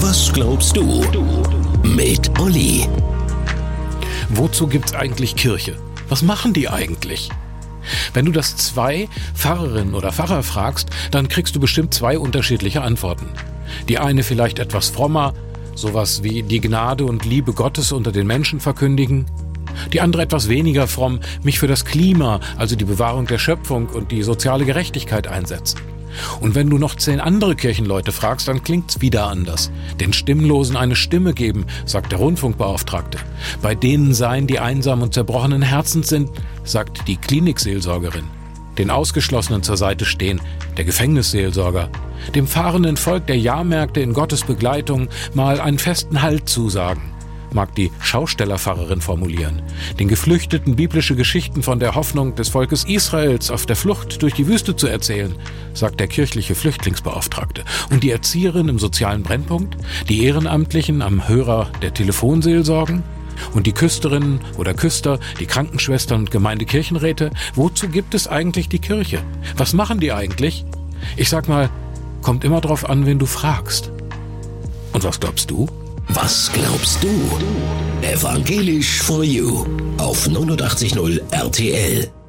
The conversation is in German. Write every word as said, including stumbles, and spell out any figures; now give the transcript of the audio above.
Was glaubst du? Mit Olli. Wozu gibt's eigentlich Kirche? Was machen die eigentlich? Wenn du das zwei Pfarrerinnen oder Pfarrer fragst, dann kriegst du bestimmt zwei unterschiedliche Antworten. Die eine vielleicht etwas frommer, sowas wie die Gnade und Liebe Gottes unter den Menschen verkündigen. Die andere etwas weniger fromm, mich für das Klima, also die Bewahrung der Schöpfung und die soziale Gerechtigkeit einsetzen. Und wenn du noch zehn andere Kirchenleute fragst, dann klingt's wieder anders. Den Stimmlosen eine Stimme geben, sagt der Rundfunkbeauftragte. Bei denen seien, die einsam und zerbrochenen Herzens sind, sagt die Klinikseelsorgerin. Den Ausgeschlossenen zur Seite stehen, der Gefängnisseelsorger. Dem fahrenden Volk der Jahrmärkte in Gottes Begleitung mal einen festen Halt zusagen, mag die Schaustellerpfarrerin formulieren. Den Geflüchteten biblische Geschichten von der Hoffnung des Volkes Israels auf der Flucht durch die Wüste zu erzählen, sagt der kirchliche Flüchtlingsbeauftragte. Und die Erzieherin im sozialen Brennpunkt, die Ehrenamtlichen am Hörer der Telefonseelsorgen und die Küsterinnen oder Küster, die Krankenschwestern und Gemeindekirchenräte. Wozu gibt es eigentlich die Kirche? Was machen die eigentlich? Ich sag mal, kommt immer drauf an, wen du fragst. Und was glaubst du? Was glaubst du? Evangelisch for You auf neunundachtzig Komma null R T L.